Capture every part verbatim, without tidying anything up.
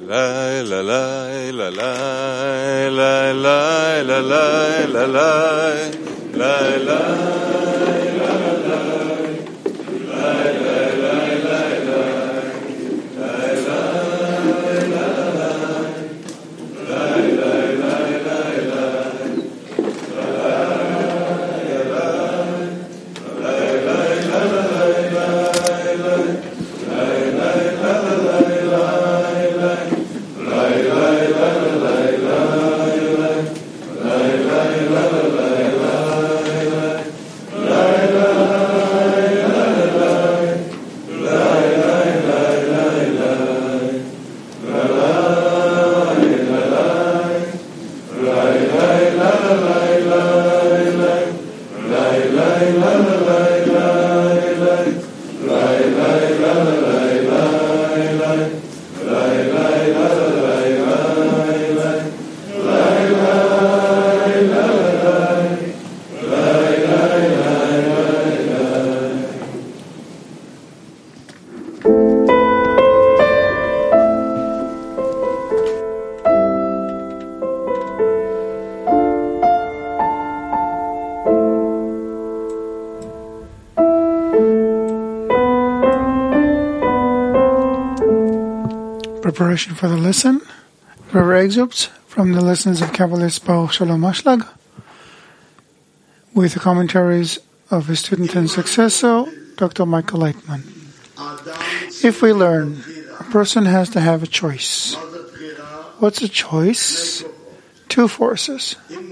Preparation for the lesson. Prayer excerpts from the lessons of Kabbalist Baruch Shalom Ashlag with the commentaries of his student and successor, Doctor Michael Leitman. If we learn, a person has to have a choice. What's a choice? Two forces.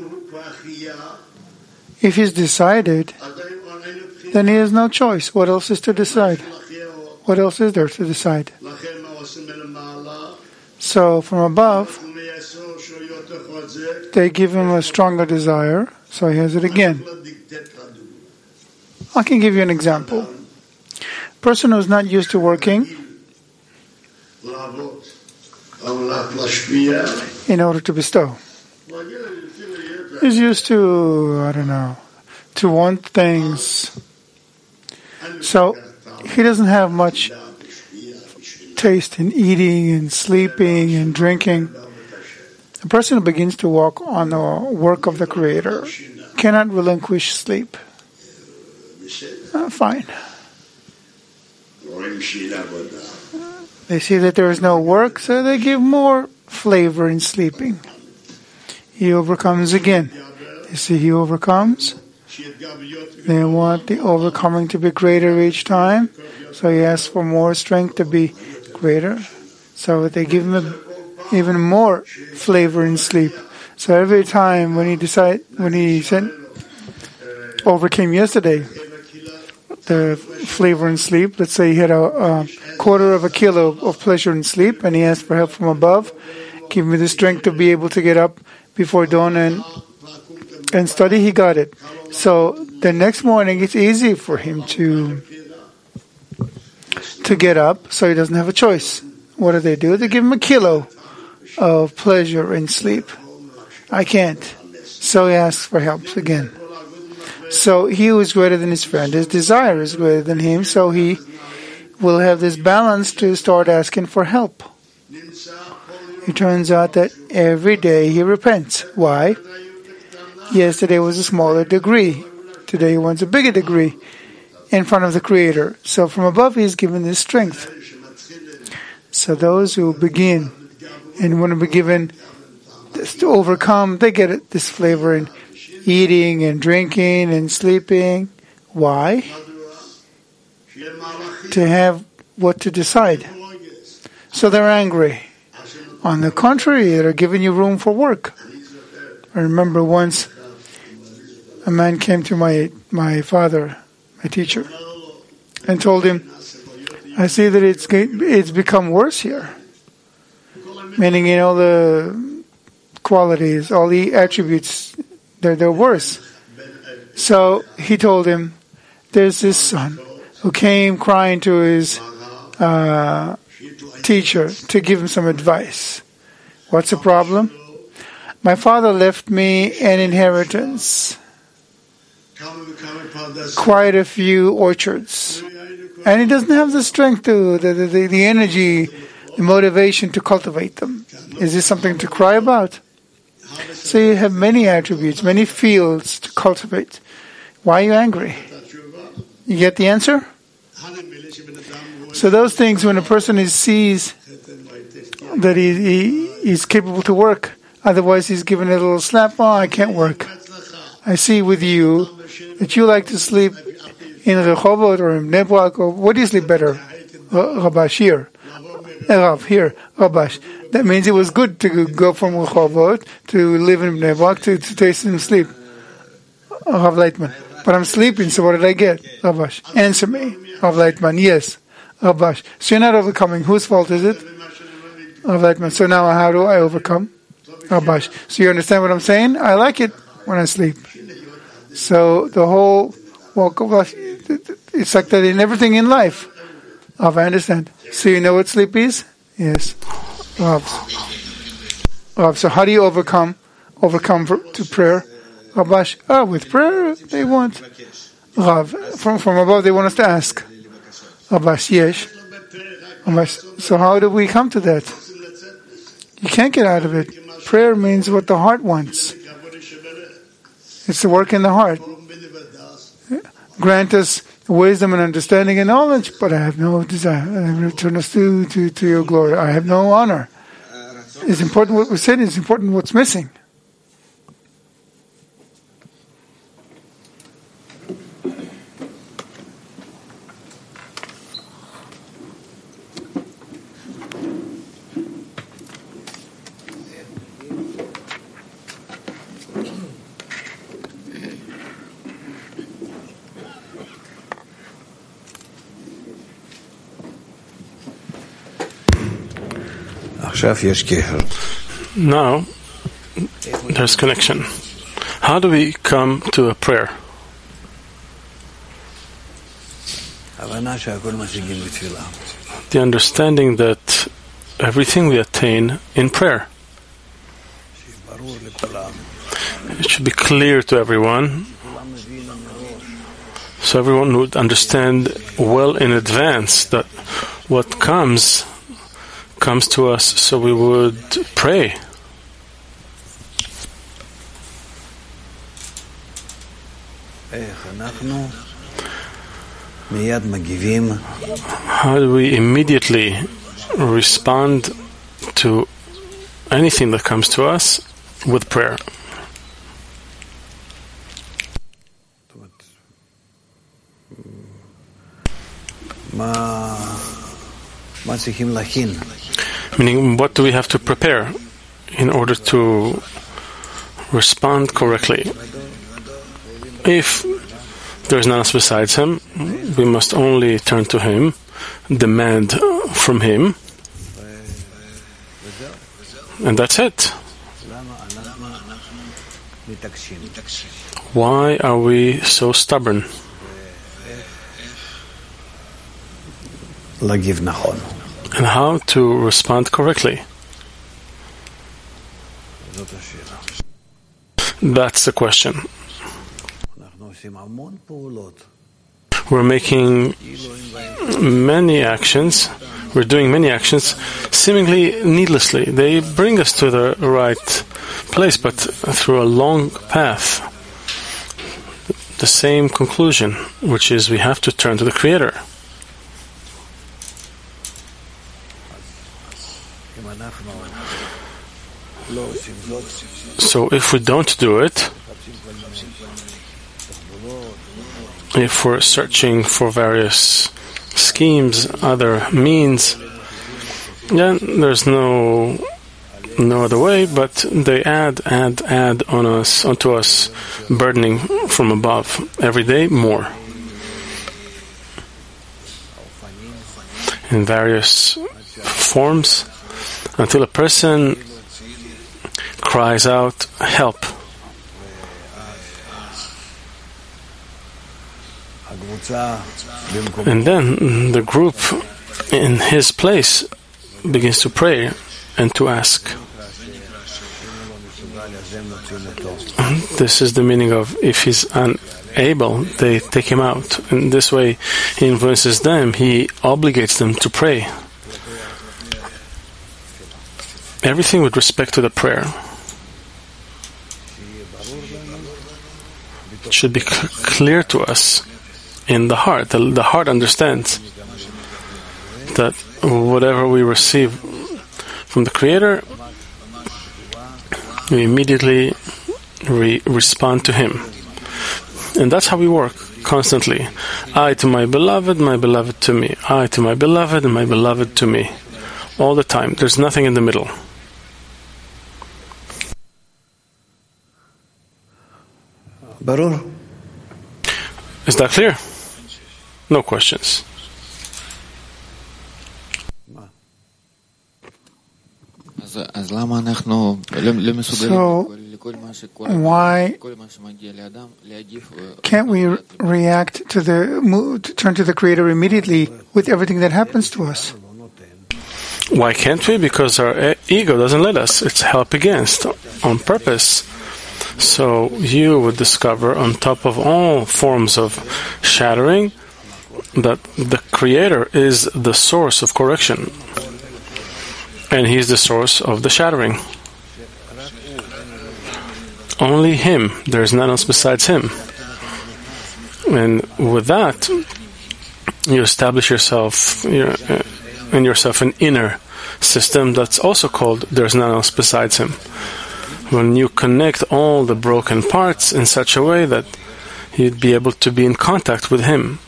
If he's decided, then he has no choice. What else is to decide? What else is there to decide? So from above, they give him a stronger desire, so he has it again. I can give you an example. A person who's not used to working in order to bestow. He's used to, I don't know, to want things. So he doesn't have much taste in eating and sleeping and drinking. A person who begins to walk on the work of the Creator cannot relinquish sleep. Uh, fine. They see that there is no work, so they give more flavor in sleeping. He overcomes again. You see, he overcomes. They want the overcoming to be greater each time, so he asks for more strength to be greater. So they give him a, even more flavor in sleep. So every time when he decide, when he sent, overcame yesterday, the flavor in sleep, let's say he had a, a quarter of a kilo of pleasure in sleep, and he asked for help from above, give me the strength to be able to get up before dawn and and study. He got it. So the next morning it's easy for him to to get up, so he doesn't have a choice. What do they do? They give him a kilo of pleasure in sleep. I can't. So he asks for help again. So he who is greater than his friend, his desire is greater than him, so he will have this balance to start asking for help. It turns out that every day he repents. Why? Yesterday was a smaller degree. Today he wants a bigger degree in front of the Creator. So from above he is given this strength. So those who begin and want to be given this to overcome, they get it, this flavor in eating and drinking and sleeping. Why? To have what to decide. So they're angry. On the contrary, they're giving you room for work. I remember once a man came to my my father, my teacher, and told him, I see that it's it's become worse here. Meaning, you know, the qualities, all the attributes, they're, they're worse. So he told him, there's this son who came crying to his uh, teacher to give him some advice. What's the problem? My father left me an inheritance, quite a few orchards, and he doesn't have the strength to, the, the, the energy the motivation to cultivate them. Is this something to cry about? So you have many attributes, many fields to cultivate. Why are you angry? You get the answer? So those things, when a person is, sees that he, he he's capable to work, otherwise he's given a little slap, oh, I can't work. I see with you that you like to sleep in Rehovot or in Bnei Brak, or what do you sleep better? Rabash here. Rav here, Rabash. That means it was good to go from Rehovot to live in Bnei Brak to, to taste and sleep. Rav Leitman. But I'm sleeping, so what did I get? Rabash. Answer me. Rav Leitman. Yes. Rabash. So you're not overcoming. Whose fault is it? Rav Leitman. So now how do I overcome? Rabash. So you understand what I'm saying? I like it when I sleep. So the whole walk of life, it's like that in everything in life. Rav, I understand. So you know what sleep is? Yes. Rav. Rav. So how do you overcome? Overcome for, to prayer? Rabash. Oh, with prayer they want. Rav. From, from above they want us to ask. Rabash. Yes. Rabash. So how do we come to that? You can't get out of it. Prayer means what the heart wants. It's the work in the heart. Grant us wisdom and understanding and knowledge, but I have no desire. Return us to, to, to your glory. I have no honor. It's important what we said. It's important what's missing. Now, there's connection. How do we come to a prayer? The understanding that everything we attain in prayer. It should be clear to everyone, so everyone would understand well in advance that what comes comes to us, so we would pray. How do we immediately respond to anything that comes to us with prayer? Meaning, what do we have to prepare in order to respond correctly? If there is none else besides Him, we must only turn to Him, demand from Him, and that's it. Why are we so stubborn? And how to respond correctly? That's the question. We're making many actions, we're doing many actions, seemingly needlessly. They bring us to the right place, but through a long path. The same conclusion, which is we have to turn to the Creator. So if we don't do it, if we're searching for various schemes, other means, then there's no no other way, but they add, add, add on us, onto us, burdening from above every day more. In various forms, until a person cries out, help. And then the group in his place begins to pray and to ask. This is the meaning of if he's unable, they take him out. And this way he influences them, he obligates them to pray. everything with respect to the prayer. It should be c- clear to us in the heart. The, the heart understands that whatever we receive from the Creator, we immediately re- respond to Him. And that's how we work constantly. I to my beloved, my beloved to me. I to my beloved, and my beloved to me. All the time. There's nothing in the middle. Barur. Is that clear? No questions. So, why can't we re- react to the move, to turn to the Creator immediately with everything that happens to us? Why can't we? Because our ego doesn't let us. It's help against, on purpose. So you would discover, on top of all forms of shattering, that the Creator is the source of correction. And He's the source of the shattering. Only Him. There is none else besides Him. And with that, you establish yourself in yourself an inner system that's also called there's none else besides Him. When you connect all the broken parts in such a way that you'd be able to be in contact with Him.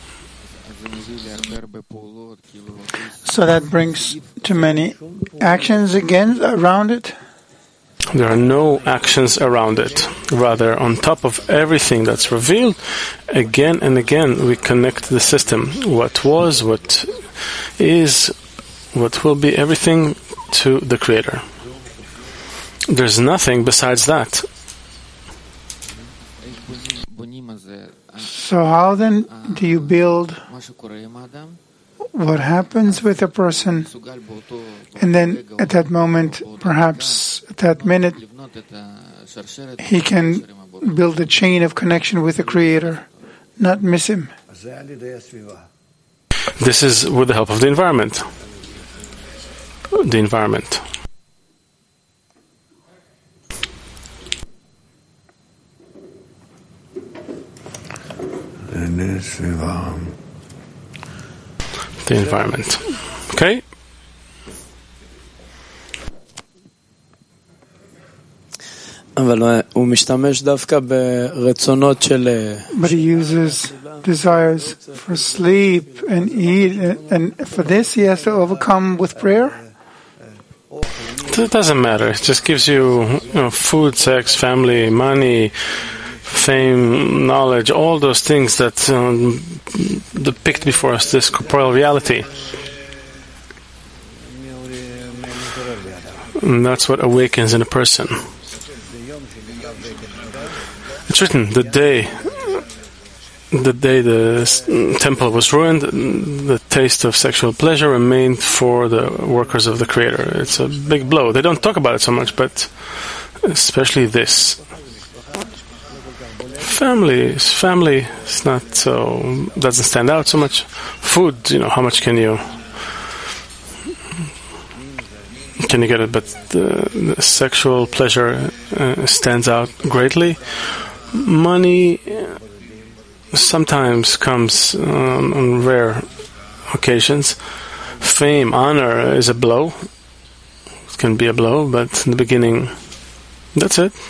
So that brings to many actions again around it? There are no actions around it. Rather, on top of everything that's revealed, again and again we connect the system. What was, what is, what will be, everything to the Creator. There's nothing besides that. So how then do you build what happens with a person, and then at that moment, perhaps at that minute, he can build a chain of connection with the Creator, not miss Him? This is with the help of the environment. The environment. The environment. Okay? אבל הוא משתמש דווקא ברצונות של... But he uses desires for sleep and eat, and for this he has to overcome with prayer? It doesn't matter. It just gives you, you know, food, sex, family, money, fame, knowledge, all those things that um, depict before us this corporeal reality. And that's what awakens in a person. It's written, the day the day the temple was ruined, the taste of sexual pleasure remained for the workers of the Creator. It's a big blow. They don't talk about it so much, but especially this. Family, family is not so, doesn't stand out so much. Food, you know, how much can you can you get it? But the, the sexual pleasure uh, stands out greatly. Money sometimes comes um, on rare occasions. Fame, honor is a blow. It can be a blow, but in the beginning, that's it.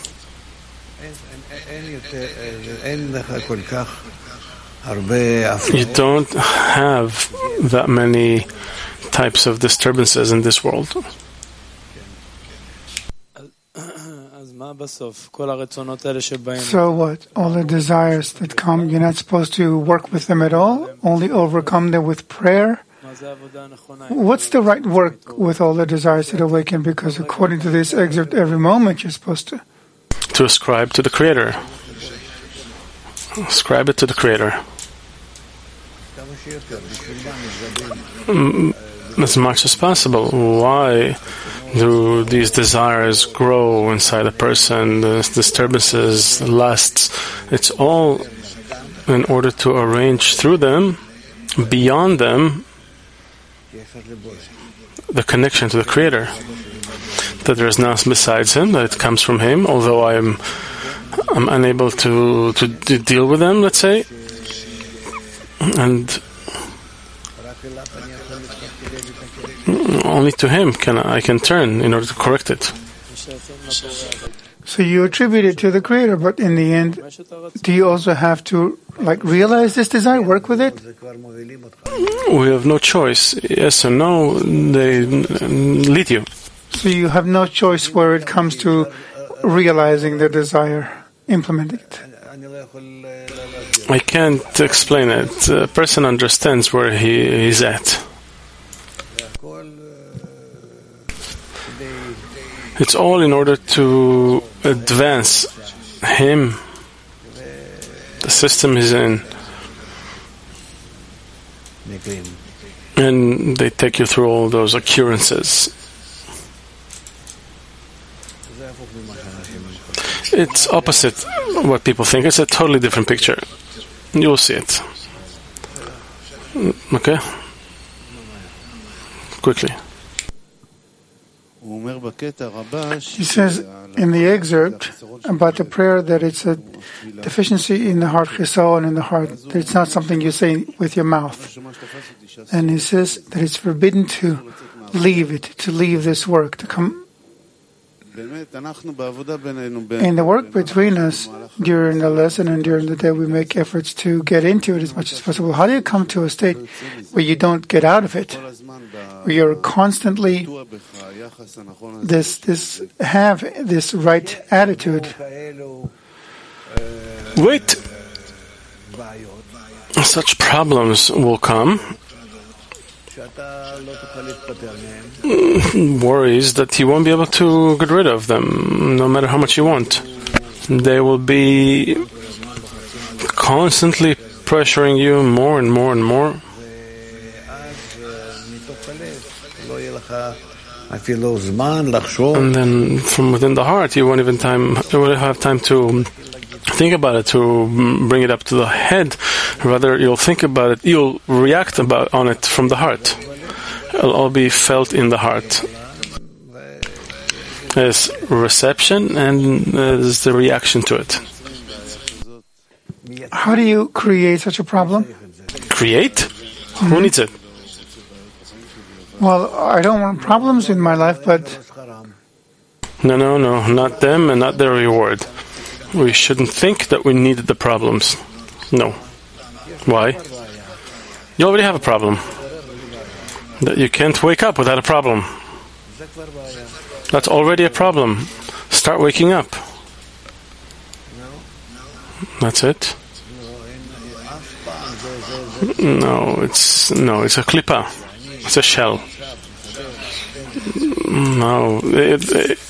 You don't have that many types of disturbances in this world. So what? All the desires that come, you're not supposed to work with them at all? Only overcome them with prayer? What's the right work with all the desires that awaken? Because according to this excerpt, every moment you're supposed to... To ascribe to the Creator. Ascribe it to the Creator. As much as possible. Why do these desires grow inside a person? The disturbances, the lusts. It's all in order to arrange through them, beyond them, the connection to the Creator. that there is none besides Him, that it comes from Him, although I am I'm unable to, to, to deal with them, let's say. And only to Him can I can turn in order to correct it. So you attribute it to the Creator, but in the end, do you also have to like realize this desire, work with it? We have no choice. Yes or no, they lead you. So you have no choice where it comes to realizing the desire, implementing it. I can't explain it. A person understands where he is at. It's all in order to advance him, the system he's in. And they take you through all those occurrences. It's opposite what people think. It's a totally different picture. You'll see it. Okay? Quickly. He says in the excerpt about the prayer that it's a deficiency in the heart, chisaron in the heart, that it's not something you say with your mouth. And he says that it's forbidden to leave it, to leave this work, to come. In the work between us during the lesson and during the day, we make efforts to get into it as much as possible. How do you come to a state where you don't get out of it, where you're constantly this this have this right attitude? Wait, such problems will come. Worries that you won't be able to get rid of them, no matter how much you want. They will be constantly pressuring you more and more and more. And then from within the heart, you won't even time, you won't have time to think about it, to bring it up to the head. Rather, you'll think about it, you'll react about on it from the heart. It'll all be felt in the heart. There's reception and there's the reaction to it. How do you create such a problem? Create? Mm-hmm. Who needs it? Well, I don't want problems in my life, but... No, no, no, not them and not their reward. We shouldn't think that we needed the problems. No. Why? You already have a problem. That you can't wake up without a problem. That's already a problem. Start waking up. That's it. No, it's no, it's a klipa. It's a shell. No, it, it,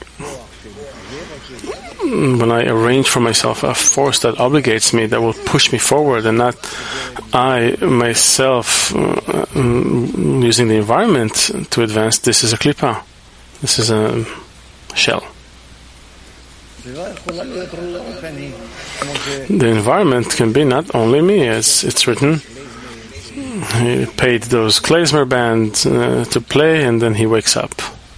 when I arrange for myself a force that obligates me, that will push me forward, and not I myself uh, using the environment to advance, this is a klipa. This is a shell. The environment can be not only me, as it's written. He paid those klezmer bands uh, to play, and then he wakes up.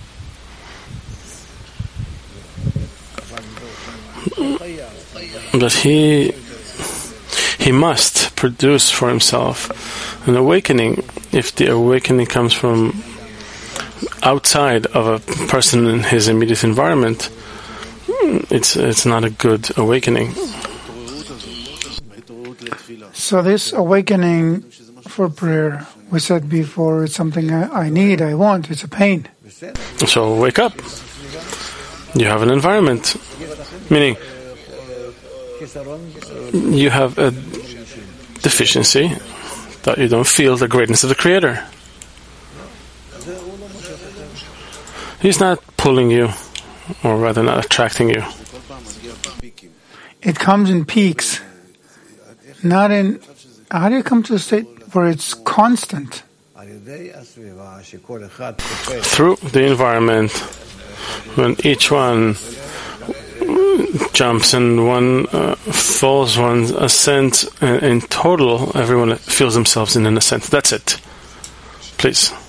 But he he must produce for himself an awakening. If the awakening comes from outside of a person in his immediate environment, it's it's not a good awakening. So this awakening for prayer, we said before, it's something I, I need, I want, it's a pain. So wake up. You have an environment, meaning you have a deficiency that you don't feel the greatness of the Creator. He's not pulling you, or rather not attracting you. It comes in peaks, not in... How do you come to a state where it's constant? Through the environment, when each one jumps and one uh, falls, one ascends, uh, in total, everyone feels themselves in an ascent. That's it. Please.